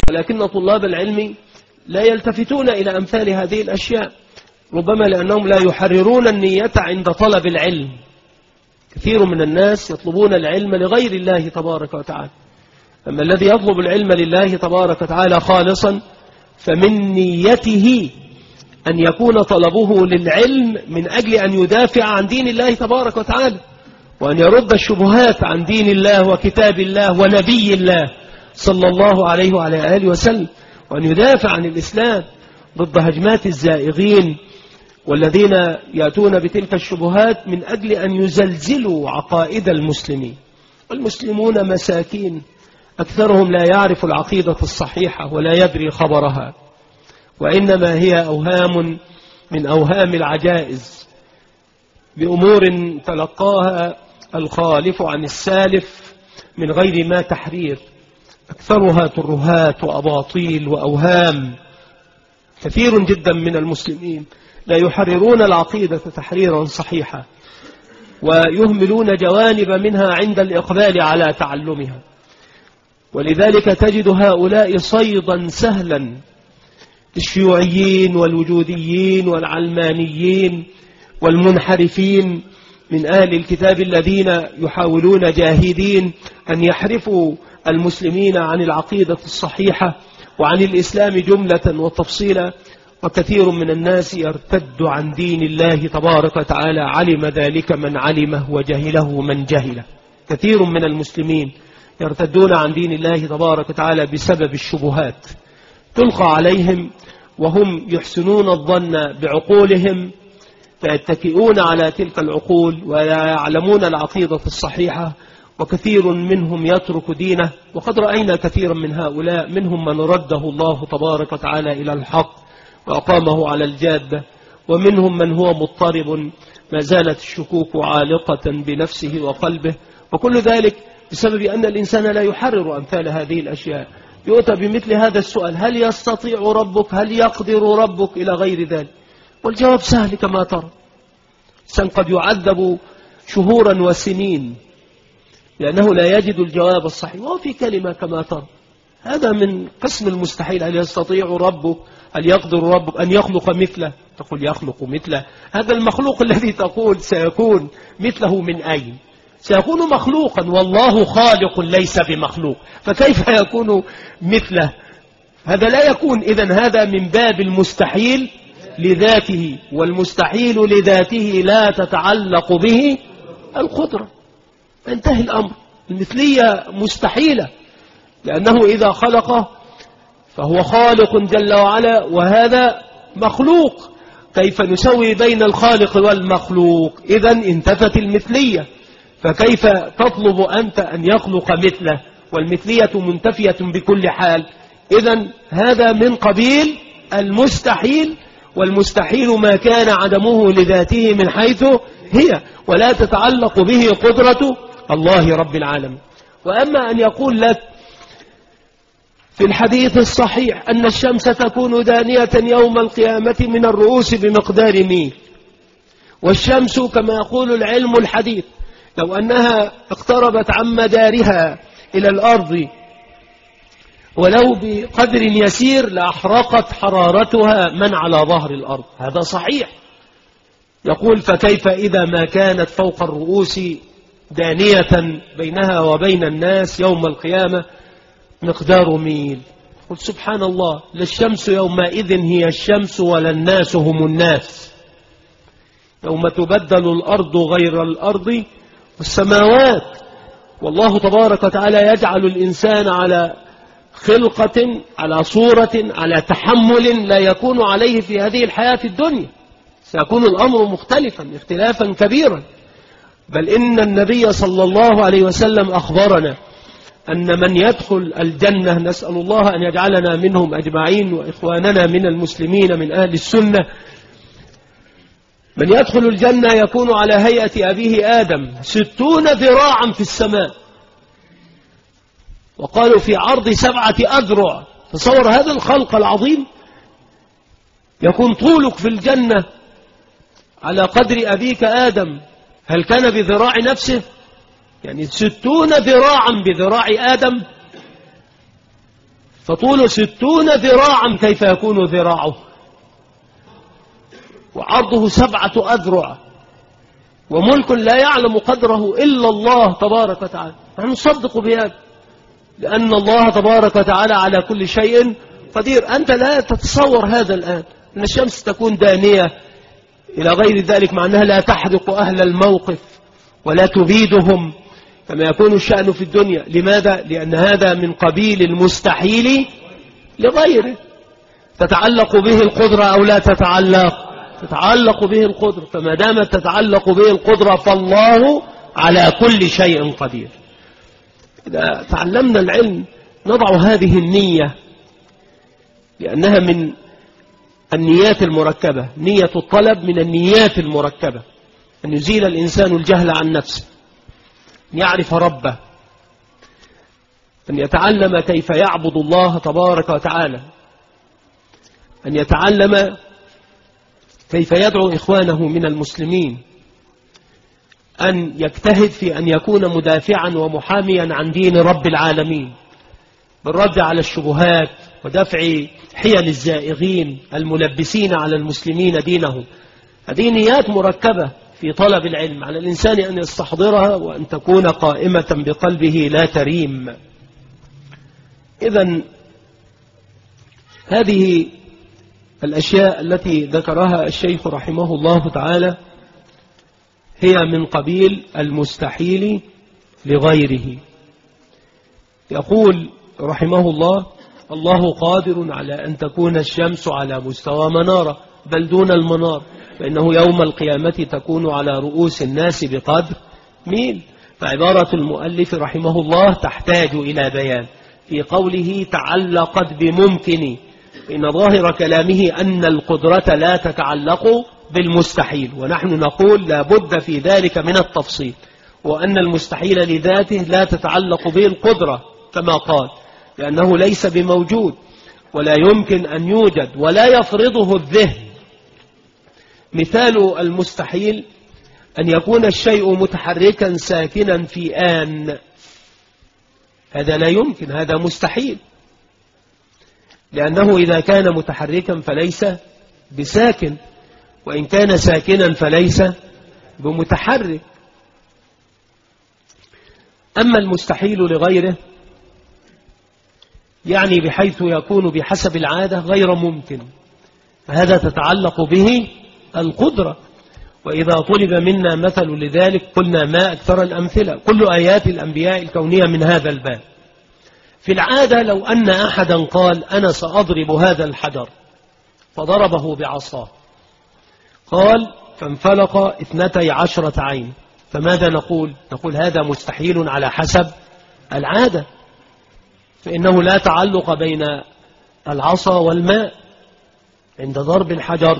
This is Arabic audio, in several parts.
ولكن طلاب العلم لا يلتفتون إلى أمثال هذه الأشياء، ربما لأنهم لا يحررون النية عند طلب العلم. كثير من الناس يطلبون العلم لغير الله تبارك وتعالى، أما الذي يطلب العلم لله تبارك وتعالى خالصا فمن نيته أن يكون طلبه للعلم من أجل أن يدافع عن دين الله تبارك وتعالى، وأن يرد الشبهات عن دين الله وكتاب الله ونبي الله صلى الله عليه وعلى آله وسلم، وأن يدافع عن الإسلام ضد هجمات الزائغين والذين يأتون بتلك الشبهات من أجل أن يزلزلوا عقائد المسلمين. والمسلمون مساكين، أكثرهم لا يعرف العقيدة الصحيحة ولا يدري خبرها، وإنما هي أوهام من أوهام العجائز بأمور تلقاها الخالف عن السالف من غير ما تحرير، أكثرها ترهات وأباطيل وأوهام. كثير جدا من المسلمين لا يحررون العقيدة تحريرا صحيحا، ويهملون جوانب منها عند الإقبال على تعلمها، ولذلك تجد هؤلاء صيدا سهلا الشيوعيين والوجوديين والعلمانيين والمنحرفين من أهل الكتاب الذين يحاولون جاهدين أن يحرفوا المسلمين عن العقيدة الصحيحة وعن الإسلام جملة وتفصيلا. وكثير من الناس يرتد عن دين الله تبارك وتعالى، علم ذلك من علمه وجهله من جهله. كثير من المسلمين يرتدون عن دين الله تبارك وتعالى بسبب الشبهات تلقى عليهم، وهم يحسنون الظن بعقولهم فيتكئون على تلك العقول ويعلمون العقيدة الصحيحة، وكثير منهم يترك دينه. وقد رأينا كثيرا من هؤلاء، منهم من رده الله تبارك وتعالى إلى الحق وأقامه على الجادة، ومنهم من هو مضطرب ما زالت الشكوك عالقة بنفسه وقلبه، وكل ذلك بسبب أن الإنسان لا يحرر أمثال هذه الأشياء. يؤتى بمثل هذا السؤال: هل يستطيع ربك؟ هل يقدر ربك؟ إلى غير ذلك. والجواب سهل كما ترى، الإنسان قد يعذب شهورا وسنين لأنه لا يجد الجواب الصحيح، وفي كلمة كما ترى. هذا من قسم المستحيل. هل يستطيع ربك؟ هل يقدر ربك أن يخلق مثله؟ تقول يخلق مثله، هذا المخلوق الذي تقول سيكون مثله من أين؟ سيكون مخلوقا، والله خالق ليس بمخلوق، فكيف يكون مثله؟ هذا لا يكون. إذن هذا من باب المستحيل لذاته، والمستحيل لذاته لا تتعلق به القدرة، انتهي الأمر. المثلية مستحيلة، لأنه إذا خلقه فهو خالق جل وعلا، وهذا مخلوق. كيف نسوي بين الخالق والمخلوق؟ إذن انتفت المثلية، فكيف تطلب أنت أن يخلق مثله والمثلية منتفية بكل حال؟ إذن هذا من قبيل المستحيل، والمستحيل ما كان عدمه لذاته من حيث هي، ولا تتعلق به قدرة الله رب العالمين. وأما أن يقول لك في الحديث الصحيح أن الشمس تكون دانية يوم القيامة من الرؤوس بمقدار ميل، والشمس كما يقول العلم الحديث لو أنها اقتربت عن مدارها إلى الأرض ولو بقدر يسير لأحرقت حرارتها من على ظهر الأرض. هذا صحيح. يقول فكيف إذا ما كانت فوق الرؤوس دانية بينها وبين الناس يوم القيامة مقدار ميل؟ قل سبحان الله، للشمس يومئذ هي الشمس ولا الناس هم الناس، يوم تبدل الأرض غير الأرض والسماوات. والله تبارك وتعالى يجعل الإنسان على خلقة، على صورة، على تحمل لا يكون عليه في هذه الحياة الدنيا. سيكون الأمر مختلفا اختلافا كبيرا. بل إن النبي صلى الله عليه وسلم أخبرنا أن من يدخل الجنة، نسأل الله أن يجعلنا منهم أجمعين وإخواننا من المسلمين من أهل السنة، من يدخل الجنة يكون على هيئة أبيه آدم 60 ذراعا في السماء، وقالوا في عرض 7 أذرع. تصور هذا الخلق العظيم، يكون طولك في الجنة على قدر أبيك آدم. هل كان بذراع نفسه؟ يعني 60 ذراعا بذراع آدم. فطوله 60 ذراعا كيف يكون ذراعه، وعرضه 7 أذرع، وملك لا يعلم قدره إلا الله تبارك وتعالى. نحن نصدق بهذا لأن الله تبارك وتعالى على كل شيء قدير. أنت لا تتصور هذا الآن، أن الشمس تكون دانية إلى غير ذلك، مع أنها لا تحرق أهل الموقف ولا تبيدهم كما يكون الشأن في الدنيا. لماذا؟ لأن هذا من قبيل المستحيل لغيره. تتعلق به القدرة أو لا تتعلق؟ تتعلق به القدرة، فما دامت تتعلق به القدرة فالله على كل شيء قدير. إذا تعلمنا العلم نضع هذه النية، لأنها من النيات المركبة. نية الطلب من النيات المركبة، أن يزيل الإنسان الجهل عن نفسه، أن يعرف ربه، أن يتعلم كيف يعبد الله تبارك وتعالى، أن يتعلم كيف يدعو إخوانه من المسلمين، أن يجتهد في أن يكون مدافعا ومحاميا عن دين رب العالمين بالرد على الشبهات ودفع حيل الزائغين الملبسين على المسلمين دينهم. هذه نيات مركبة في طلب العلم، على الإنسان أن يستحضرها وأن تكون قائمة بقلبه لا تريم. إذن هذه الأشياء التي ذكرها الشيخ رحمه الله تعالى هي من قبيل المستحيل لغيره. يقول رحمه الله: الله قادر على أن تكون الشمس على مستوى منارة بل دون المنار، فإنه يوم القيامة تكون على رؤوس الناس بقدر ميل. فعبارة المؤلف رحمه الله تحتاج إلى بيان في قوله تعلقت بممكن، إن ظاهر كلامه أن القدرة لا تتعلق بالمستحيل، ونحن نقول لا بد في ذلك من التفصيل، وأن المستحيل لذاته لا تتعلق به القدرة كما قال، لأنه ليس بموجود ولا يمكن أن يوجد ولا يفرضه الذهن. مثال المستحيل أن يكون الشيء متحركا ساكنا في آن، هذا لا يمكن، هذا مستحيل، لأنه إذا كان متحركا فليس بساكن، وإن كان ساكنا فليس بمتحرك. أما المستحيل لغيره يعني بحيث يكون بحسب العادة غير ممكن، فهذا تتعلق به القدرة. وإذا طلب منا مثل لذلك قلنا ما أكثر الأمثلة، كل آيات الأنبياء الكونية من هذا الباب. في العادة لو أن أحدا قال أنا سأضرب هذا الحجر فضربه بعصاه، قال فانفلق 12 عين، فماذا نقول؟ نقول هذا مستحيل على حسب العادة، فإنه لا تعلق بين العصا والماء عند ضرب الحجر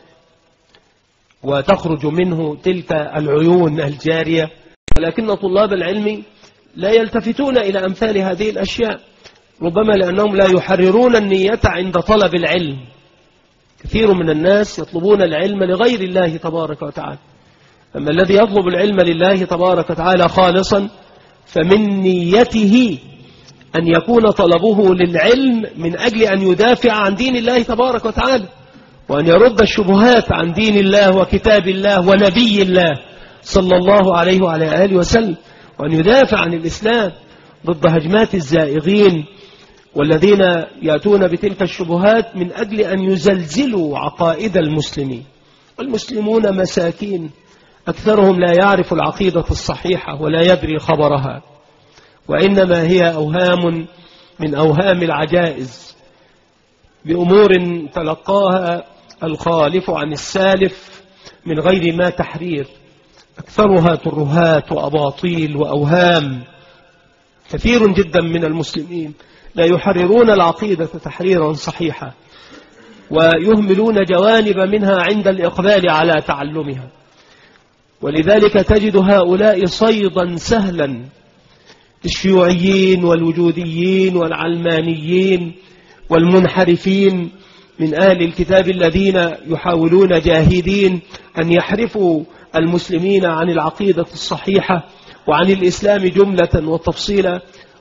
وتخرج منه تلك العيون الجارية. ولكن طلاب العلم لا يلتفتون إلى أمثال هذه الأشياء، ربما لأنهم لا يحررون النية عند طلب العلم. كثير من الناس يطلبون العلم لغير الله تبارك وتعالى، أما الذي يطلب العلم لله تبارك وتعالى خالصا فمن نيته أن يكون طلبه للعلم من أجل أن يدافع عن دين الله تبارك وتعالى، وأن يرد الشبهات عن دين الله وكتاب الله ونبي الله صلى الله عليه وعلى آله وسلم، وأن يدافع عن الإسلام ضد هجمات الزائغين والذين يأتون بتلك الشبهات من أجل أن يزلزلوا عقائد المسلمين. والمسلمون مساكين، أكثرهم لا يعرف العقيدة الصحيحة ولا يدري خبرها، وإنما هي أوهام من أوهام العجائز بأمور تلقاها الخالف عن السالف من غير ما تحرير، أكثرها ترهات وأباطيل وأوهام. كثير جدا من المسلمين لا يحررون العقيدة تحريرا صحيحا، ويهملون جوانب منها عند الإقبال على تعلمها، ولذلك تجد هؤلاء صيدا سهلا الشيوعيين والوجوديين والعلمانيين والمنحرفين من أهل الكتاب الذين يحاولون جاهدين أن يحرفوا المسلمين عن العقيدة الصحيحة وعن الإسلام جملة وتفصيلا،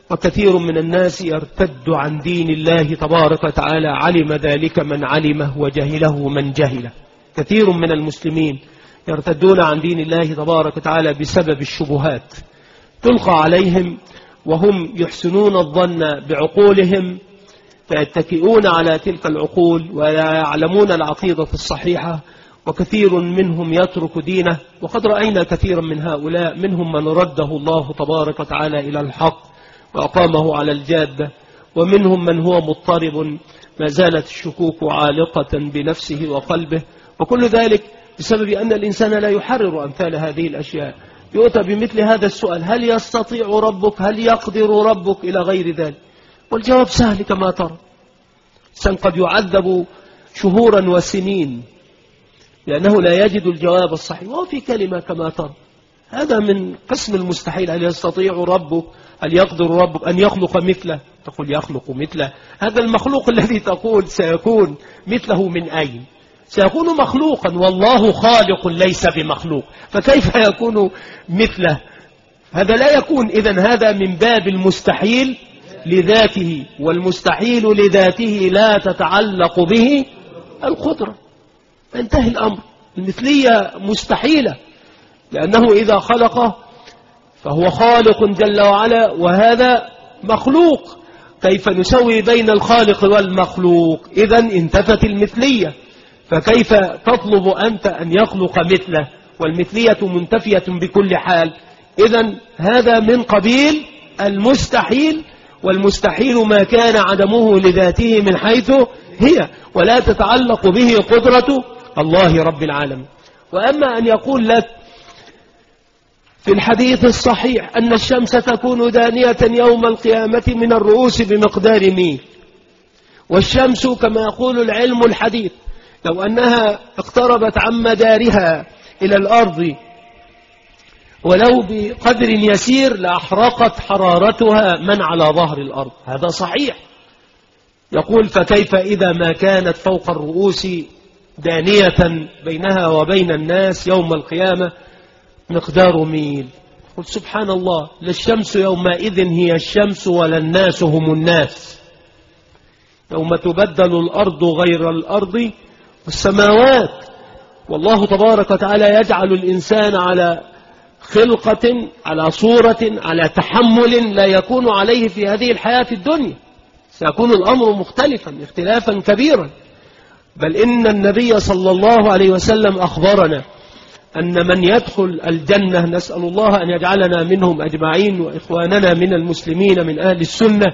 وكثير من الناس يرتد عن دين الله تبارك وتعالى، علم ذلك من علمه وجهله من جهله. كثير من المسلمين يرتدون عن دين الله تبارك وتعالى بسبب الشبهات تلقى عليهم، وهم يحسنون الظن بعقولهم فيتكئون على تلك العقول ويعلمون العقيدة الصحيحة، وكثير منهم يترك دينه. وقد رأينا كثيرا من هؤلاء، منهم من رده الله تبارك وتعالى إلى الحق وأقامه على الجادة، ومنهم من هو مضطرب ما زالت الشكوك عالقة بنفسه وقلبه، وكل ذلك بسبب أن الإنسان لا يحرر أمثال هذه الأشياء. يؤتى بمثل هذا السؤال: هل يستطيع ربك؟ هل يقدر ربك؟ إلى غير ذلك. والجواب سهل كما ترى. الإنسان قد يعذب شهورا وسنين لأنه لا يجد الجواب الصحيح، وفي كلمة كما ترى. هذا من قسم المستحيل. هل يستطيع ربك؟ هل يقدر ربك أن يخلق مثله؟ تقول يخلق مثله؟ هذا المخلوق الذي تقول سيكون مثله من أين؟ سيكون مخلوقا، والله خالق ليس بمخلوق، فكيف يكون مثله؟ هذا لا يكون. إذن هذا من باب المستحيل لذاته، والمستحيل لذاته لا تتعلق به القدرة. انتهي الأمر. المثلية مستحيلة، لأنه إذا خلقه فهو خالق جل وعلا، وهذا مخلوق. كيف نسوي بين الخالق والمخلوق؟ إذن انتفت المثلية. فكيف تطلب أنت أن يخلق مثله والمثلية منتفية بكل حال؟ إذن هذا من قبيل المستحيل، والمستحيل ما كان عدمه لذاته من حيث هي، ولا تتعلق به قدرة الله رب العالمين. وأما أن يقول لك في الحديث الصحيح أن الشمس تكون دانية يوم القيامة من الرؤوس بمقدار ميل، والشمس كما يقول العلم الحديث لو أنها اقتربت عن مدارها إلى الأرض ولو بقدر يسير لأحرقت حرارتها من على ظهر الأرض. هذا صحيح. يقول فكيف إذا ما كانت فوق الرؤوس دانية بينها وبين الناس يوم القيامة مقدار ميل؟ قل سبحان الله، للشمس يومئذ هي الشمس ولا الناس هم الناس. يوم تبدل الأرض غير الأرض والسماوات. والله تبارك وتعالى يجعل الإنسان على خلقة، على صورة، على تحمل لا يكون عليه في هذه الحياة الدنيا. سيكون الأمر مختلفا اختلافا كبيرا. بل إن النبي صلى الله عليه وسلم أخبرنا أن من يدخل الجنة، نسأل الله أن يجعلنا منهم أجمعين وإخواننا من المسلمين من أهل السنة،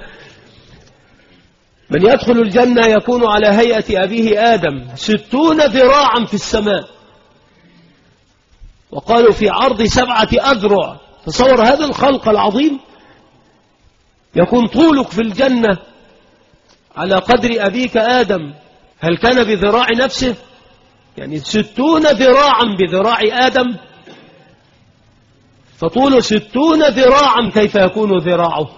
من يدخل الجنة يكون على هيئة أبيه آدم 60 ذراعا في السماء، وقالوا في عرض 7 أذرع. تصور هذا الخلق العظيم. يكون طولك في الجنة على قدر أبيك آدم. هل كان بذراع نفسه؟ يعني 60 ذراعا بذراع آدم، فطول 60 ذراعا كيف يكون ذراعه؟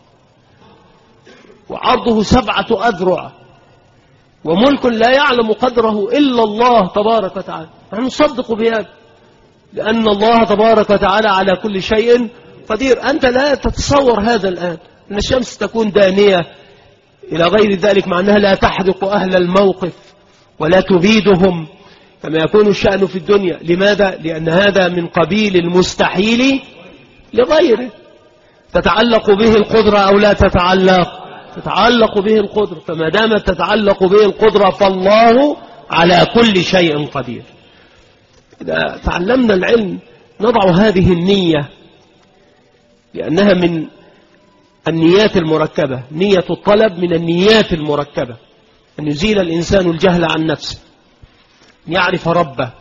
وعرضه 7 أذرع، وملك لا يعلم قدره إلا الله تبارك وتعالى. نحن نصدق بهذا لأن الله تبارك وتعالى على كل شيء قدير. أنت لا تتصور هذا الآن، أن الشمس تكون دانية إلى غير ذلك، مع أنها لا تحرق أهل الموقف ولا تبيدهم كما يكون الشأن في الدنيا. لماذا؟ لأن هذا من قبيل المستحيل لغيره. تتعلق به القدرة أو لا تتعلق؟ تتعلق به القدرة. فما دامت تتعلق به القدرة فالله على كل شيء قدير. إذا تعلمنا العلم نضع هذه النية، لأنها من النيات المركبة. نية الطلب من النيات المركبة، أن يزيل الإنسان الجهل عن نفسه، أن يعرف ربه،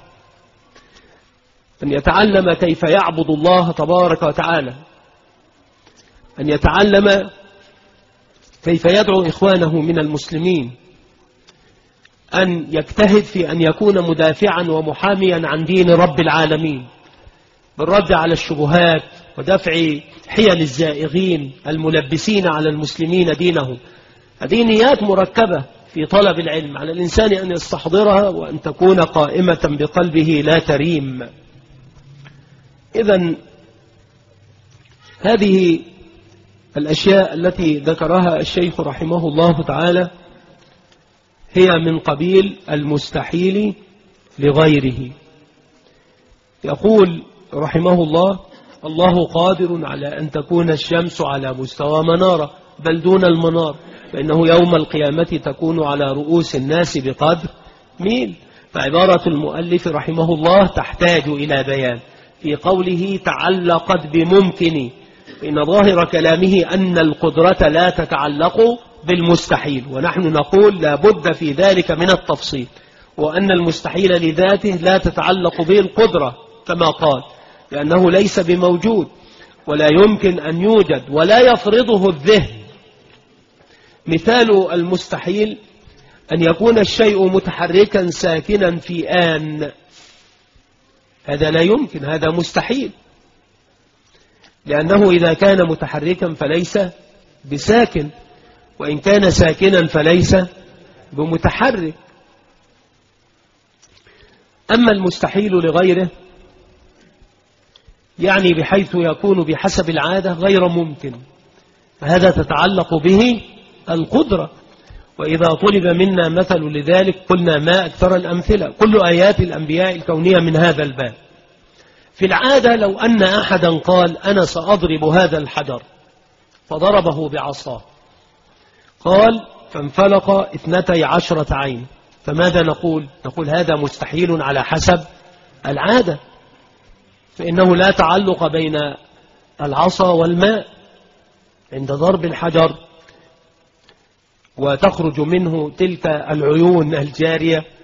أن يتعلم كيف يعبد الله تبارك وتعالى، أن يتعلم كيف يدعو إخوانه من المسلمين، أن يجتهد في أن يكون مدافعا ومحاميا عن دين رب العالمين بالرد على الشبهات ودفع حيل الزائغين الملبسين على المسلمين دينهم. هذه نيات مركبة في طلب العلم، على الإنسان أن يستحضرها وأن تكون قائمة بقلبه لا تريم. إذن هذه الأشياء التي ذكرها الشيخ رحمه الله تعالى هي من قبيل المستحيل لغيره. يقول رحمه الله: الله قادر على أن تكون الشمس على مستوى منارة بل دون المنار، فإنه يوم القيامة تكون على رؤوس الناس بقدر ميل. فعبارة المؤلف رحمه الله تحتاج إلى بيان في قوله تعلقت بممكن، إن ظاهر كلامه أن القدرة لا تتعلق بالمستحيل، ونحن نقول لا بد في ذلك من التفصيل، وأن المستحيل لذاته لا تتعلق به القدرة كما قال، لأنه ليس بموجود ولا يمكن أن يوجد ولا يفرضه الذهن. مثال المستحيل أن يكون الشيء متحركا ساكنا في آن، هذا لا يمكن، هذا مستحيل، لأنه إذا كان متحركا فليس بساكن، وإن كان ساكنا فليس بمتحرك. أما المستحيل لغيره يعني بحيث يكون بحسب العادة غير ممكن، فهذا تتعلق به القدرة. وإذا طلب منا مثل لذلك قلنا ما أكثر الأمثلة، كل آيات الأنبياء الكونية من هذا الباب. في العادة لو أن أحدا قال أنا سأضرب هذا الحجر فضربه بعصاه، قال فانفلق 12 عين، فماذا نقول؟ نقول هذا مستحيل على حسب العادة، فإنه لا تعلق بين العصا والماء عند ضرب الحجر وتخرج منه تلك العيون الجارية